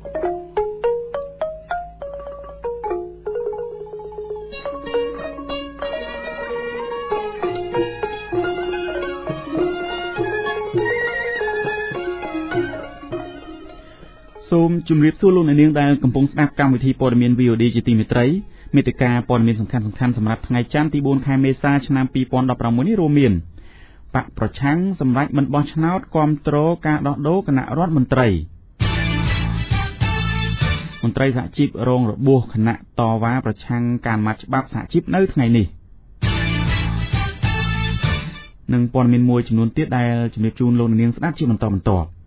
សូមជម្រាបសួរលោកអ្នកនាងដែលកំពុងស្ដាប់កម្មវិធីព័ត៌មាន VOD ជាទីមេត្រីមេតិការព័ត៌មានសំខាន់ៗសម្រាប់ថ្ងៃច័ន្ទទី4ខែមេសាឆ្នាំ2016នេះរួមមានបកប្រឆាំងសម្រាប់មិនបោះឆ្នោតគាំទ្រការដោះដូរគណៈរដ្ឋមន្ត្រីមន្ត្រីសហជីពរងរបួសគណៈតវ៉ាប្រឆាំងការម៉ាត់ច្បាប់សហជីពនៅថ្ងៃនេះនិងព័ត៌មានមួយចំនួនទៀតដែលជំរាបជូនលោកអ្នកនាងស្ដាប់ជាបន្តបន្ទាប់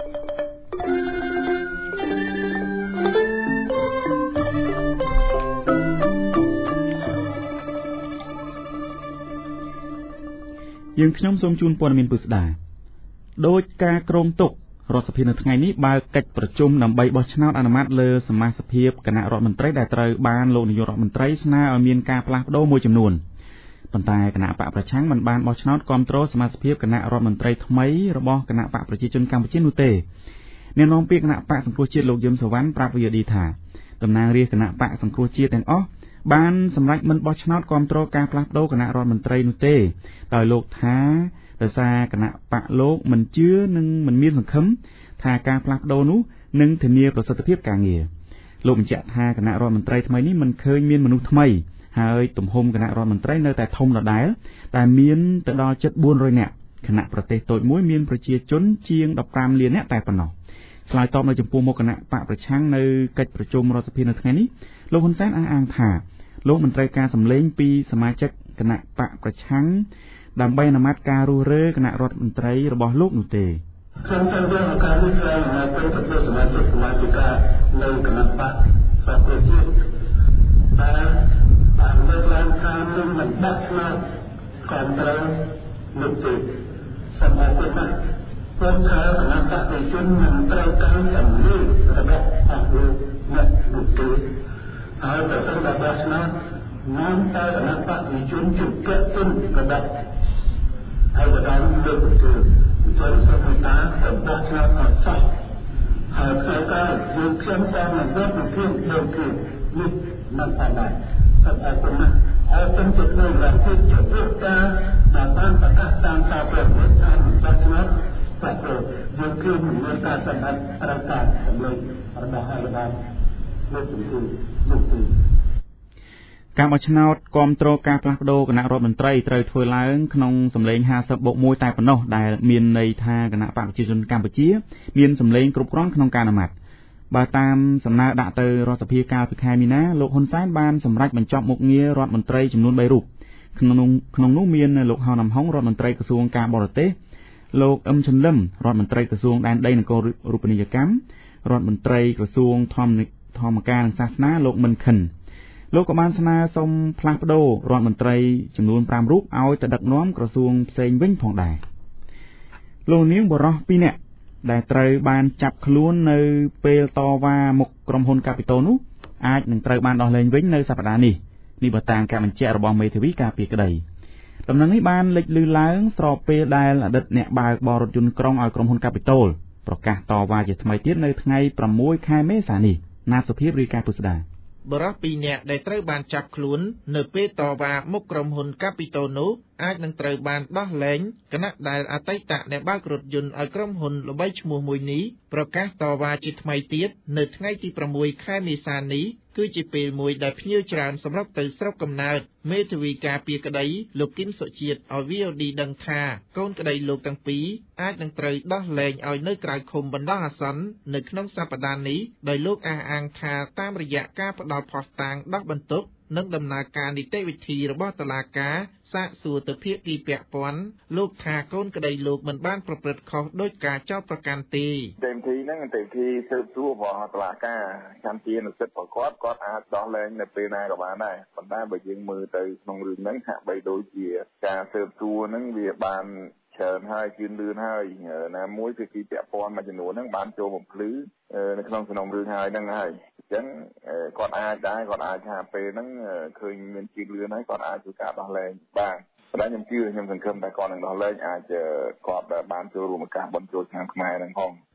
យើងខ្ញុំសូមជូនព័ត៌មានពិស្ដាដោយការគ្រោងទុករដ្ឋសភានៅថ្ងៃនេះបើកកិច្ចប្រជុំដើម្បីបោះឆ្នោតអនុម័តលើសមាជិកគណៈរដ្ឋមន្ត្រីដែលត្រូវបានលោកនាយករដ្ឋមន្ត្រីស្នើឲ្យមានការផ្លាស់ប្ដូរមួយចំនួនប៉ុន្តែគណៈបកប្រឆាំងមិនបានបោះឆ្នោតគាំទ្រសមាជិកគណៈរដ្ឋមន្ត្រីថ្មីរបស់គណៈបកប្រជាជនកម្ពុជានោះទេអ្នកនាំពាក្យគណៈបកសង្គ្រោះជាតិលោកយឹមសវណ្ណប្រាប់ VOD ថាតំណាងរាស្ត្រគណៈបកសង្គ្រោះជាតិទាំងអស់បានសម្រេចមិនបោះឆ្នោតគាំទ្រការផ្លាស់ប្ដូរគណៈរដ្ឋមន្ត្រីនោះទេដោយលោកថាដោយសារគណៈបកលោកមិនជឿនិងមិនមានសង្ឃឹមថាការផ្លាស់ប្ដូរនោះនឹងធានាប្រសិទ្ធភាពការងារលោកបញ្ជាក់ថាគណៈរដ្ឋមន្ត្រីថ្មីនេះមិនឃើញមានមនុស្សថ្មីហើយទំហំគណៈរដ្ឋមន្ត្រីនៅតែធំដដែលតែមានទៅដល់ជិត400នាក់គណៈប្រទេសតូចមួយមានប្រជាជនជាង15លាននាក់តែប៉ុណ្ណោះឆ្លើយតបនៅចំពោះមុខគណៈបកប្រឆាំងនៅកិច្ចប្រជុំរដ្ឋសភានៅថ្ងៃនេះលោកហ៊ុនសែនអះអាងថាលោកមិនត្រូវការសម្លេងពីសមាជិកគណៈបកប្រឆាំងដើម្បីអនុម័តការរុះរើគណៈរដ្ឋមន្ត្រីរបស់លោកនោះទេខ្ញុំសូមយកឱកាសនេះថ្លែងអំណរគុណចំពោះសមាជិកនៅគណៈបកសង្គ្រោះជាតិដែលបានលើកឡើងថានឹងមិនបោះឆ្នោតគាំទ្រលោកទេសូមអរគុណណាស់ព្រោះថាគណៈបកប្រជាជនមិនត្រូវការសម្លេងរបស់អស់លោកអ្នកនោះទេហើយប្រសិនបើបោះឆ្នោតនាំតែគណៈបកប្រជាជនជឿជាក់ទុនកដាប់ហើយបដាលើកទៅចូលសកម្មភាពរបស់ឆ្នោតអត់សោះហើយផ្លូវការយើងខ្ញុំតាមនឹងរត់ពីដូចគឺនេះមិនបានដែរសូមអរគុណណាស់អរគុណទៅនឹងរដ្ឋាភិបាលការដែលបានប្រកាសតាមសារព្រមព្រៀងថាបោះឆ្នោតតែយើងគឺមានការសម្រេចប្រកាសសម្លេងរបស់ហើយបានលោកជំទាវលោកទីការបោះឆ្នោតគាំទ្រការផ្លាស់ប្ដូរគណៈរដ្ឋមន្ត្រីត្រូវធ្វើឡើងក្នុងសម្លេង 50+1 តែប៉ុណ្ណោះដែលមានន័យថាគណៈបកប្រជាជនកម្ពុជាមានសម្លេងគ្រប់គ្រាន់ក្នុងការអនុម័តបើតាមសំណើដាក់ទៅរដ្ឋសភាកាលពីខែមីនាលោកហ៊ុនសែនបានសម្រេចបញ្ចប់មុខងាររដ្ឋមន្ត្រីចំនួន3រូបក្នុងនោះមានលោកហៅណាំហុងរដ្ឋមន្ត្រីក្រសួងការបរទេសលោកអ៊ឹមឈិនលឹមរដ្ឋមន្ត្រីក្រសួងដែនដីនគររូបនីយកម្មរដ្ឋមន្ត្រីក្រសួងធម្មការនិងសាសនាលោកមិនខិនលោកក៏បានស្នើសុំផ្លាស់ប្ដូររដ្ឋមន្ត្រីចំនួន5រូបឲ្យទៅដឹកនាំក្រសួងផ្សេងវិញផងដែរលោកនាងបរោះ2នាក់ដែលត្រូវបានចាប់ខ្លួននៅពេលតវ៉ាមុខក្រុមហ៊ុន Capital នោះអាចនឹងត្រូវបានដោះលែងវិញនៅសប្តាហ៍នេះបើតាមការបញ្ជាក់របស់មេធាវីការពារក្តីដំណឹងនេះបានលេចលឺឡើងស្របពេលដែលអតីតអ្នកបើកបររថយន្តក្រុងឲ្យក្រុមហ៊ុន Capital ប្រកាសតវ៉ាជាថ្មីទៀតនៅថ្ងៃ6ខែមេសានេះណាតសុភាពរាយការណ៍ពុស្ដាបរិសុទ្ធ2នាក់ដែលត្រូវបានចាប់ខ្លួននៅពេលតវ៉ាមុខក្រុមហ៊ុន Capital នោះអាចនឹងត្រូវបានដោះលែងគណៈដែលអតីតអ្នកបើករថយន្តឲ្យក្រុមហ៊ុនល្បីឈ្មោះមួយនេះប្រកាសតវ៉ាជាថ្មីទៀតនៅថ្ងៃទី6ខែមេសានេះគឺជាពេលមួយដែលភ្ញៀវច្រើនសម្រាប់ទៅស្រុកកំណើតមេធាវីការពារក្តីលោកគឹមសុជាតិឲ្យ VOD ដឹងថាកូនក្តីលោកទាំងពីរអាចនឹងត្រូវដោះលែងឲ្យនៅក្រៅឃុំបណ្ដោះអាសន្ននៅក្នុងសប្តាហ៍នេះដោយលោកអះអាងថាតាមរយៈការផ្ដល់ភស្តុតាងដោះបន្ទុកនិងដំណើរការនីតិវិធីរបស់តុលាការសាកសួរទៅភាគីពាក់ព័ន្ធលោកថាកូនក្តីលោកមិនបានប្រព្រឹត្តខុសដោយការចោទប្រកាន់ទេទេទីហ្នឹងទេទីស៊ើបសួររបស់តុលាការចាំជានិស្សិតប្រកបគាត់អាចដោះលែងនៅពេលណាក៏បានដែរប៉ុន្តែបើយើងមើលទៅក្នុងរឿងហ្នឹងហាក់បីដូចជាការស៊ើបសួរហ្នឹងវាបានច្រើនហើយជឿនលឿនហើយណាមួយភាគីពាក់ព័ន្ធមួយចំនួនហ្នឹងបានចូលបំភ្លឺនៅក្នុងសំណុំរឿងហើយហ្នឹងហើយអញ្ចឹងគាត់អាចដែរគាត់អាចថាពេលហ្នឹងឃើញមានជឿនលឿនហើយគាត់អាចធ្វើការដោះលែងបានប៉ុន្តែខ្ញុំជឿខ្ញុំសង្ឃឹមថាគាត់នឹងដោះលែងអាចគាត់បានចូលរួមឱកាសបុណ្យចូលឆ្នាំខ្មែរហ្នឹងផង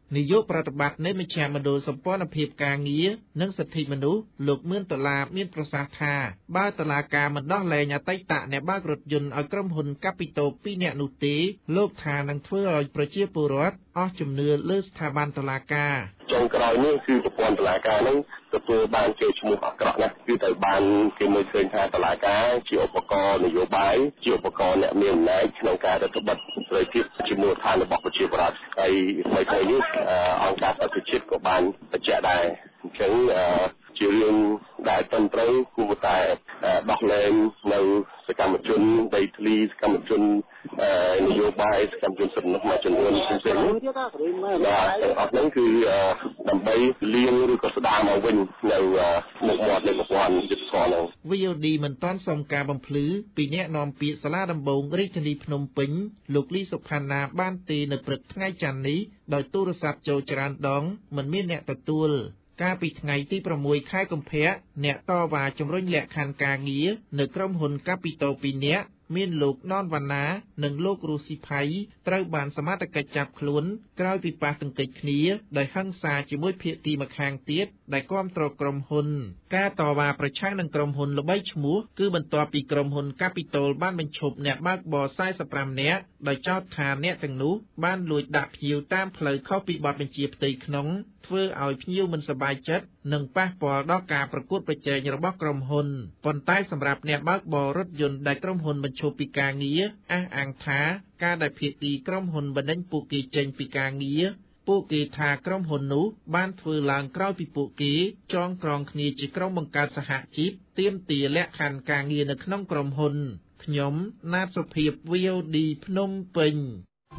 នាយកប្រតិបត្តិនៃមជ្ឈមណ្ឌលសម្ព័ន្ធភាពការងារនិងសិទ្ធិមនុស្សលោកមឿនដុល្លារមានប្រសាសន៍ថាបើតុលាការមិនដោះលែងអតីតអ្នកបើករថយន្តឲ្យក្រុមហ៊ុនកាពីតូ2នាក់នោះទេលោកថានឹងធ្វើឲ្យប្រជាពលរដ្ឋអស់ជំនឿលើស្ថាប័នតុលាការចុងក្រោយនេះគឺប្រព័ន្ធតុលាការនឹងទទួលបានគេឈ្មោះអាក្រក់ណាស់គឺត្រូវបានគេមើលឃើញថាតុលាការជាឧបករណ៍នយោបាយជាឧបករណ៍អ្នកមានអំណាចក្នុងការរដ្ឋបတ်សេរីភាពជាមូលដ្ឋានរបស់ប្រជាពលរដ្ឋហើយថ្មីៗនេះអង្គការសហប្រជាជាតិក៏បានបញ្ជាក់ដែរអញ្ចឹងជារឿងដែលត្រឹមត្រូវគួរតែដោះលែងនៅសកម្មជនដីធ្លីសកម្មជននយោបាយសកម្មជនសិទ្ធិមនុស្សមួយចំនួនផ្សេងៗបាទទាំងអស់ហ្នឹងគឺដើម្បីលាងឬក៏ស្ដារមកវិញនៅមុខមាត់នៃប្រព័ន្ធយុត្តិធម៌ហ្នឹង VOD មិនទាន់សុំការបំភ្លឺពីអ្នកនាំពាក្យសាលាដំបងរាជធានីភ្នំពេញលោកលីសុផាន់ណាបានទេនៅព្រឹកថ្ងៃច័ន្ទនេះដោយទូរស័ព្ទចូលច្រើនដងមិនមានអ្នកទទួលកាលពីថ្ងៃទី6ខែកុម្ភៈអ្នកតវ៉ាជំរុញលក្ខខណ្ឌការងារនៅក្រុមហ៊ុនកាពីតូ2នាក់មានលោកណនវណ្ណានិងលោករស់ស៊ីផៃត្រូវបានសមត្ថកិច្ចចាប់ខ្លួនក្រោយពីប៉ះទង្គិចគ្នាដោយហិង្សាជាមួយភាគីម្ខាងទៀតដែលគាំទ្រក្រុមហ៊ុនការតវ៉ាប្រឆាំងនឹងក្រុមហ៊ុនល្បីឈ្មោះគឺបន្ទាប់ពីក្រុមហ៊ុនកាពីតូលបានបញ្ឈប់អ្នកបើកបរ45នាក់ដោយចោទថាអ្នកទាំងនោះបានលួចដាក់ភ្ញៀវតាមផ្លូវខុសពីបទបញ្ជាផ្ទៃក្នុងធ្វើឲ្យភ្ញៀវមិនសប្បាយចិត្តនិងប៉ះពាល់ដល់ការប្រកួតប្រជែងរបស់ក្រុមហ៊ុនប៉ុន្តែសម្រាប់អ្នកបើកបររថយន្តដែលក្រុមហ៊ុនបញ្ឈប់ពីការងារអះអាងថាការដែលភាគីក្រុមហ៊ុនបណ្តេញពួកគេចេញពីការងារពួកគេថាក្រុមហ៊ុននោះបានធ្វើឡើងក្រោយពីពួកគេចងក្រងគ្នាជាក្រុមបង្កើតសហជីពទាមទារលក្ខខណ្ឌការងារនៅក្នុងក្រុមហ៊ុនខ្ញុំណាតសុភាព VOD ភ្នំពេញ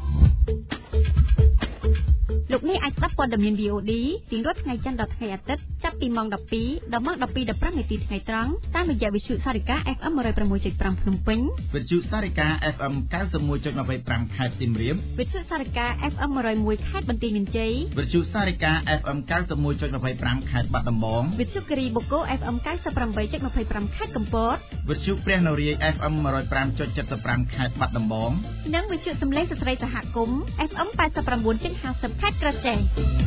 លោកអ្នកអាចស្ដាប់ព័ត៌មាន VOD រៀងរាល់ថ្ងៃច័ន្ទដល់ថ្ងៃអាទិត្យចាប់ពីម៉ោង 12 ដល់ម៉ោង 12:15 នាទីថ្ងៃត្រង់តាមរយៈវិទ្យុសារិកា FM 106.5 ភ្នំពេញវិទ្យុសារិកា FM 91.25 ខេត្តសៀមរាបវិទ្យុសារិកា FM 101 ខេត្តបន្ទាយមានជ័យវិទ្យុសារិកា FM 91.25 ខេត្តបាត់ដំបងវិទ្យុគិរីបូកូ FM 98.25 ខេត្តកំពតវិទ្យុព្រះនរាយ FM 105.75 ខេត្តបាត់ដំបងនិងវិទ្យុសំឡេងស្ត្រីសហគមន៍ FM 89.50 ខេត្តក្រចេះ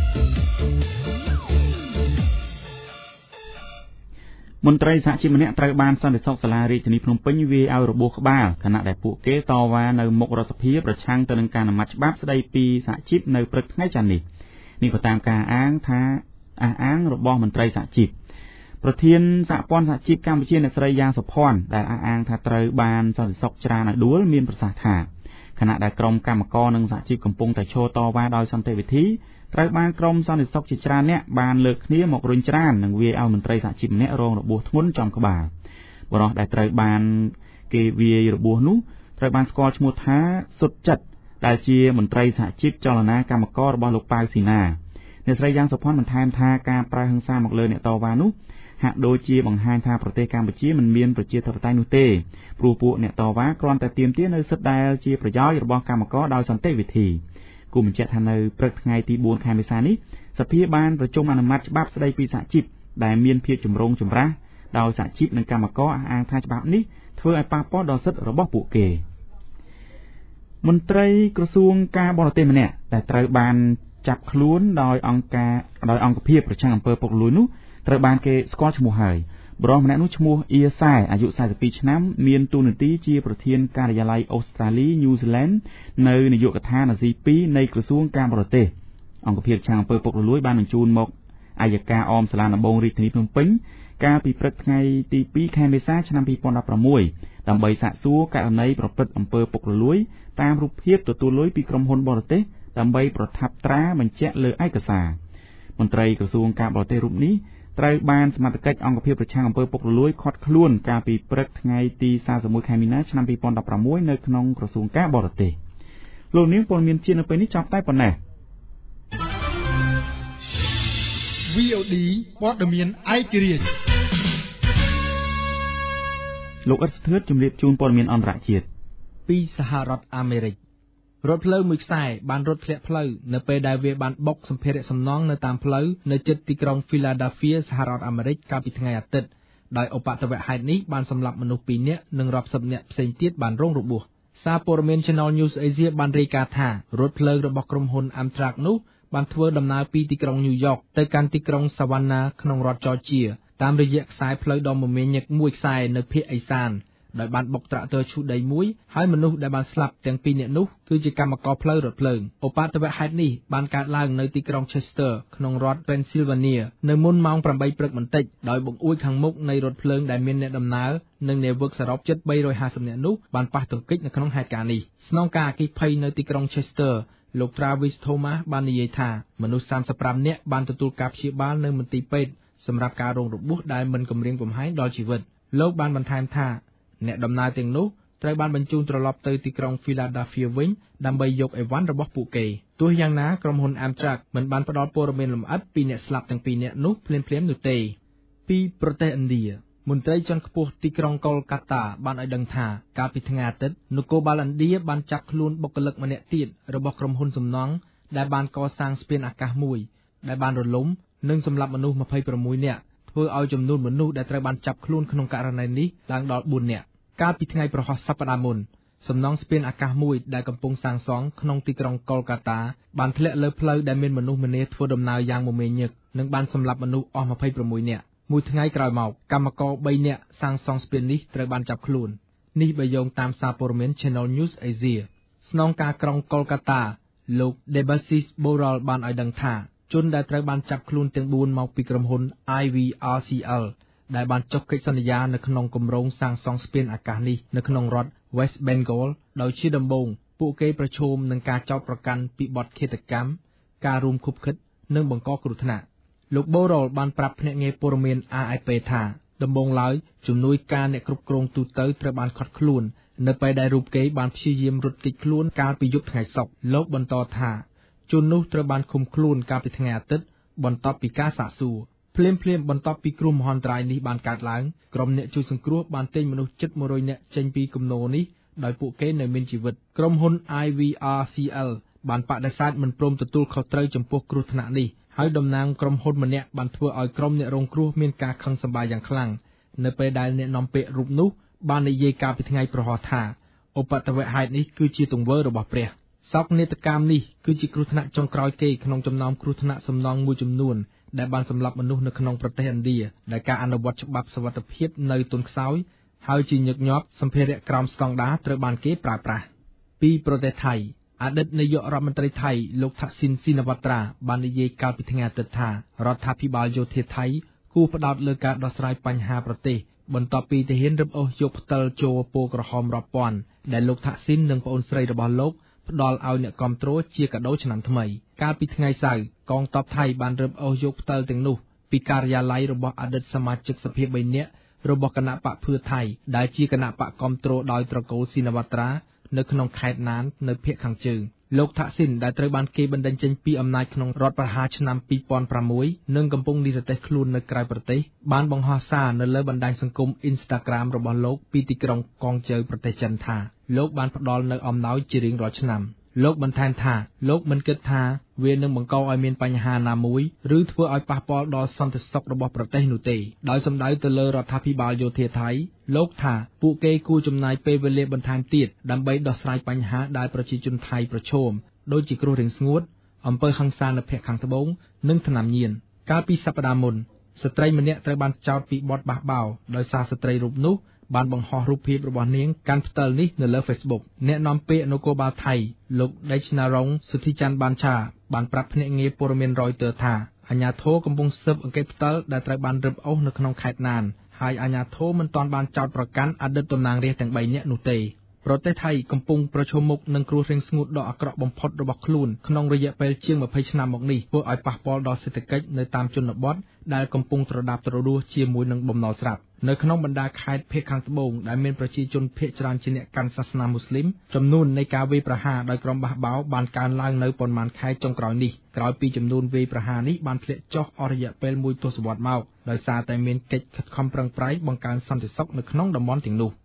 មន្ត្រីសហជីពម្នាក់ត្រូវបានសន្តិសុខសាលារាជធានីភ្នំពេញវាយឲ្យរបួសក្បាលខណៈដែលពួកគេតវ៉ានៅមុខរដ្ឋសភាប្រឆាំងទៅនឹងការអនុម័តច្បាប់ស្តីពីសហជីពនៅព្រឹកថ្ងៃច័ន្ទនេះក៏តាមការអះអាងរបស់មន្ត្រីសហជីពប្រធានសហព័ន្ធសហជីពកម្ពុជាអ្នកស្រីយ៉ាងសុភ័ណ្ឌដែលអះអាងថាត្រូវបានសន្តិសុខច្រានឲ្យដួលមានប្រសាសន៍ថាខណៈដែលក្រុមកម្មករនិងសហជីពកំពុងតែឈរតវ៉ាដោយសន្តិវិធីត្រូវបានក្រុមសន្តិសុខជាច្រើនអ្នកបានលើកគ្នាមករុញច្រាននិងវាយឲ្យមន្ត្រីសហជីពម្នាក់រងរបួសធ្ងន់ចំក្បាលបរិសុទ្ធដែលត្រូវបានគេវាយរបួសនោះត្រូវបានស្គាល់ឈ្មោះថាសុទ្ធចិត្តដែលជាមន្ត្រីសហជីពចលនាកម្មកររបស់លោកប៉ៅស៊ីណាអ្នកស្រីយ៉ាងសុភ័ណ្ឌបន្ថែមថាការប្រើហិង្សាមកលើអ្នកតវ៉ានោះហាក់ដូចជាបង្ហាញថាប្រទេសកម្ពុជាមិនមានប្រជាធិបតេយ្យនោះទេព្រោះពួកអ្នកតវ៉ាគ្រាន់តែទាមទារនៅសិទ្ធិដែលជាប្រយោជន៍របស់កម្មករដោយសន្តិវិធីគូបញ្ជាក់ថានៅព្រឹកថ្ងៃទី4ខែមេសានេះសភាបានប្រជុំអនុម័តច្បាប់ស្តីពីសហជីពដែលមានភាពចម្រូងចម្រាសដោយសហជីពនិងកម្មករអះអាងថាច្បាប់នេះធ្វើឲ្យប៉ះពាល់ដល់សិទ្ធិរបស់ពួកគេមន្ត្រីក្រសួងការបរទេសម្នាក់ដែលត្រូវបានចាប់ខ្លួនដោយអង្គភាពប្រឆាំងអំពើពុករលួយនោះត្រូវបានគេស្គាល់ឈ្មោះហើយបរិសុទ្ធម្នាក់នោះឈ្មោះអ៊ីសែអាយុ42ឆ្នាំមានតួនាទីជាប្រធានការិយាល័យអូស្ត្រាលីញូហ្សេឡង់នៅនាយកដ្ឋានអាស៊ី2នៃក្រសួងការបរទេសអង្គភាពប្រឆាំងអំពើពុករលួយបានបញ្ជូនមកអัยការអមសាលាដំបងរាជធានីភ្នំពេញកាលពីព្រឹកថ្ងៃទី2ខែមេសាឆ្នាំ2016ដើម្បីសាកសួរករណីប្រព្រឹត្តអំពើពុករលួយតាមរូបភាពទទួលលុយពីក្រុមហ៊ុនបរទេសដើម្បីប្រថាប់ត្រាបញ្ជាក់លើឯកសារមន្ត្រីក្រសួងការបរទេសរូបនេះត្រូវបានសមត្ថកិច្ចអង្គភាពប្រឆាំងអំពើពុករលួយឃាត់ខ្លួនកាលពីព្រឹកថ្ងៃទី31ខែមីនាឆ្នាំ2016នៅក្នុងក្រសួងការបរទេសលោកនាងព័ត៌មានជានៅពេលនេះចប់តែប៉ុណ្ណេះ VOD ព័ត៌មានឯករាជ្យលោកអ៊ិតស្ទើតជំរាបជូនព័ត៌មានអន្តរជាតិពីសហរដ្ឋអាមេរិករថភ្លើងមួយខ្សែបានរត់ធ្លាក់ផ្លូវនៅពេលដែលវាបានបុកសម្ភារៈសំណង់នៅតាមផ្លូវនៅជិតទីក្រុង Philadelphia សហរដ្ឋអាមេរិកកាលពីថ្ងៃអាទិត្យដោយឧបទ្ទវហេតុនេះបានសម្លាប់មនុស្ស2នាក់និងរាប់សិបនាក់ផ្សេងទៀតបានរងរបួសសារព័ត៌មាន Channel News Asia បានរាយការណ៍ថារថភ្លើងរបស់ក្រុមហ៊ុន Amtrak នោះបានធ្វើដំណើរពីទីក្រុងញូវយ៉កទៅកាន់ទីក្រុងសាវ៉ាណាក្នុងរដ្ឋច័រជីតាមរយៈខ្សែផ្លូវដ៏មមាញឹកមួយខ្សែនៅភាគឦសានដោយបានបុកត្រាក់ទ័រឈូសដីមួយហើយមនុស្សដែលបានស្លាប់ទាំងពីរនាក់នោះគឺជាកម្មករផ្លូវរថភ្លើងឧបទ្ទវហេតុនេះបានកើតឡើងនៅទីក្រុង Chester ក្នុងរដ្ឋ Pennsylvania នៅមុនម៉ោង 8 ព្រឹកបន្តិចដោយបង្អួចខាងមុខនៃរថភ្លើងដែលមានអ្នកដំណើរនិងនាវិកសរុបជិត350នាក់នោះបានប៉ះទង្គិចនៅក្នុងហេតុការណ៍នេះស្នងការអគ្គិភ័យនៅទីក្រុង Chester លោក Travis Thomas បាននិយាយថាមនុស្ស35នាក់បានទទួលការព្យាបាលនៅមន្ទីរពេទ្យសម្រាប់ការរងរបួសដែលមិនគំរាមកំហែងដល់ជីវិតលោកបានបន្ថែមថាអ្នកដំណើរទាំងនោះត្រូវបានបញ្ជូនត្រឡប់ទៅទីក្រុង Philadelphia វិញដើម្បីយកអីវ៉ាន់របស់ពួកគេទោះយ៉ាងណាក្រុមហ៊ុន Amtrak មិនបានផ្ដល់ព័ត៌មានលម្អិតពីអ្នកស្លាប់ទាំងពីរនាក់នោះភ្លាមៗនោះទេពីប្រទេសឥណ្ឌាមន្ត្រីជាន់ខ្ពស់ទីក្រុងកុលកាតាបានឲ្យដឹងថាកាលពីថ្ងៃអាទិត្យនគរបាលឥណ្ឌាបានចាប់ខ្លួនបុគ្គលិកម្នាក់ទៀតរបស់ក្រុមហ៊ុនសំណង់ដែលបានកសាងស្ពានអាកាសមួយដែលបានរលំនិងសម្លាប់មនុស្ស26នាក់ធ្វើឲ្យចំនួនមនុស្សដែលត្រូវបានចាប់ខ្លួនក្នុងករណីនេះឡើងដល់4នាក់កាលពីថ្ងៃប្រហោះសប្តាហ៍មុនសំណង់ស្ពានអាកាសមួយដែលកំពុងសាងសង់ក្នុងទីក្រុងកុលកាតាបានធ្លាក់លើផ្លូវដែលមានមនុស្សម្នាធ្វើដំណើរយ៉ាងមមាញឹកនិងបានសម្លាប់មនុស្សអស់26នាក់មួយថ្ងៃក្រោយមកកម្មករ3នាក់សាងសង់ស្ពាននេះត្រូវបានចាប់ខ្លួននេះបើយោងតាមសារព័ត៌មាន Channel News Asia ស្នងការក្រុងកុលកាតាលោក Debasis Boral បានឲ្យដឹងថាជនដែលត្រូវបានចាប់ខ្លួនទាំង4មកពីក្រុមហ៊ុន IVRCL ដែលបានចុះកិច្ចសន្យានៅក្នុងគម្រោងសាងសង់ស្ពានអាកាសនេះនៅក្នុងរដ្ឋ West Bengal ដោយជាដំបូងពួកគេប្រឈមនឹងការចោទប្រកាន់ពីបទឃាតកម្មការរួមឃុបឃិតនិងបង្កគ្រោះថ្នាក់លោក Boral បានប្រាប់ភ្នាក់ងារព័ត៌មាន AFP ថាដំបូងឡើយជំនួយការអ្នកគ្រប់គ្រងទូទៅត្រូវបានឃាត់ខ្លួននៅពេលដែលរូបគេបានព្យាយាមរត់គេចខ្លួនកាលពីយប់ថ្ងៃសុក្រលោកបន្តថាជននោះត្រូវបានឃុំខ្លួនកាលពីថ្ងៃអាទិត្យបន្ទាប់ពីការសាកសួរភ្លាមបន្ទាប់ពីគ្រោះមហន្តរាយនេះបានកើតឡើងក្រុមអ្នកជួយសង្គ្រោះបានទាញមនុស្សជិត100នាក់ចេញពីគំនរនេះដោយពួកគេនៅមានជីវិតក្រុមហ៊ុន IVRCL បានបដិសេធមិនព្រមទទួលខុសត្រូវចំពោះគ្រោះថ្នាក់នេះហើយតំណាងក្រុមហ៊ុនម្នាក់បានធ្វើឲ្យក្រុមអ្នករងគ្រោះមានការខឹងសម្បារយ៉ាងខ្លាំងនៅពេលដែលអ្នកនាំពាក្យរូបនោះបាននិយាយកាលពីថ្ងៃប្រហោះថាឧបទ្ទវហេតុនេះគឺជាទង្វើរបស់ព្រះសោកនាដកម្មនេះគឺជាគ្រោះថ្នាក់ចុងក្រោយគេក្នុងចំណោមគ្រោះថ្នាក់សំណង់មួយចំនួនដែលបានសម្លាប់មនុស្សនៅក្នុងប្រទេសឥណ្ឌាដែលការអនុវត្តច្បាប់សុវត្ថិភាពនៅទន់ខ្សោយហើយជាញឹកញាប់សម្ភារៈក្រោមស្តង់ដារត្រូវបានគេប្រើប្រាស់ពីប្រទេសថៃអតីតនាយករដ្ឋមន្ត្រីថៃលោកថាក់ស៊ីនស៊ីណាវ៉ាត្រាបាននិយាយកាលពីថ្ងៃអាទិត្យថារដ្ឋាភិបាលយោធាថៃគួរផ្ដោតលើការដោះស្រាយបញ្ហាប្រទេសបន្ទាប់ពីទាហានរឹបអូសយកផ្តិលចូលពណ៌ក្រហមរាប់ពាន់ដែលលោកថាក់ស៊ីននិងប្អូនស្រីរបស់លោកផ្ដល់ឲ្យអ្នកគាំទ្រជាកាដូឆ្នាំថ្មីកាលពីថ្ងៃសៅរ៍កងទ័ពថៃបានរឹបអូសយកផ្តិលទាំងនោះពីការិយាល័យរបស់អតីតសមាជិកសភា3នាក់របស់គណៈបកភឿថៃដែលជាគណៈបកគាំទ្រដោយត្រកូលស៊ីណាវ៉ាត្រានៅក្នុងខេត្តណាននៅភាគខាងជើងលោកថាក់ស៊ីនដែលត្រូវបានគេបណ្តេញចេញពីអំណាចក្នុងរដ្ឋប្រហារឆ្នាំ2006និងកំពុងនិរទេសខ្លួននៅក្រៅប្រទេសបានបង្ហោះសារនៅលើបណ្ដាញសង្គម Instagram របស់លោកពីទីក្រុងកងជើប្រទេសចិនថាលោកបានផ្ដល់នូវអំណោយជារៀងរាល់ឆ្នាំលោកបន្ថែមថាលោកមិនគិតថាវានឹងបង្កឲ្យមានបញ្ហាណាមួយឬធ្វើឲ្យប៉ះពាល់ដល់សន្តិសុខរបស់ប្រទេសនោះទេដោយសម្ដៅទៅលើរដ្ឋាភិបាលយោធាថៃលោកថាពួកគេគួរចំណាយពេលវេលាបន្ថែមទៀតដើម្បីដោះស្រាយបញ្ហាដែលប្រជាជនថៃប្រឈមដូចជាគ្រោះរាំងស្ងួតអំពើហិង្សានៅភាគខាងត្បូងនិងថ្នាំញៀនកាលពីសប្តាហ៍មុនស្ត្រីម្នាក់ត្រូវបានចោទពីបទបះបោរដោយសារស្ត្រីរូបនោះបានបង្ហោះរូបភាពរបស់នាងកាន់ផ្តិលនេះនៅលើ Facebook អ្នកនាំពាក្យនគរបាលថៃលោកដេចណារងសុធីច័ន្ទបានឆាបានប្រាប់ភ្នាក់ងារព័ត៌មាន Reuters ថាអាជ្ញាធរកំពុងស៊ើបអង្កេតផ្តិលដែលត្រូវបានរឹបអូសនៅក្នុងខេត្តណានហើយអាជ្ញាធរមិនទាន់បានចោទប្រកាន់អតីតតំណាងរាស្ត្រទាំង3នាក់នោះទេប្រទេសថៃកំពុងប្រឈមមុខនឹងគ្រោះរាំងស្ងួតដ៏អាក្រក់បំផុតរបស់ខ្លួនក្នុងរយៈពេលជាង20ឆ្នាំមកនេះធ្វើឲ្យប៉ះពាល់ដល់សេដ្ឋកិច្ចនៅតាមជនបទដែលកំពុងត្រដាបត្រដួសជាមួយនឹងបំណុលស្រាប់នៅក្នុងបណ្ដាខេត្តភាគខាងត្បូងដែលមានប្រជាជនភាគច្រើនជាអ្នកកាន់សាសនាមូស្លីមចំនួននៃការវាយប្រហារដោយក្រុមបះបោរបានកើនឡើងនៅប៉ុន្មានខែចុងក្រោយនេះក្រោយពីចំនួនវាយប្រហារនេះបានធ្លាក់ចុះអស់រយៈពេល1ទសវត្សរ៍មកដោយសារតែមានកិច្ចខិតខំប្រឹងប្រែងបង្កើនសន្តិសុខនៅក្នុងតំបន់ទាំងនោះ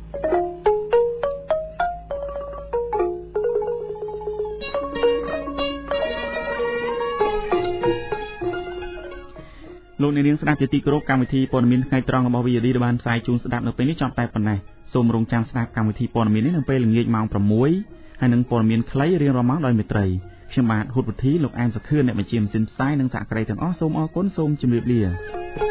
លោកអ្នកនាងស្ដាប់ជាទីគោរពកម្មវិធីព័ត៌មានថ្ងៃត្រង់របស់ VOD ដែលបានផ្សាយជូនស្ដាប់នៅពេលនេះចប់តែប៉ុណ្ណេះសូមរងចាំស្ដាប់កម្មវិធីព័ត៌មាននេះនៅពេលល្ងាចម៉ោង 6 ហើយនឹងព័ត៌មានខ្លីរៀងរាល់ម៉ោងដោយមេត្រីខ្ញុំបាទហុតវិធីលោកអែមសុខឿនអ្នកបញ្ជាម៉ាស៊ីនផ្សាយនិងសហការីទាំងអស់សូមអរគុណសូមជម្រាបលា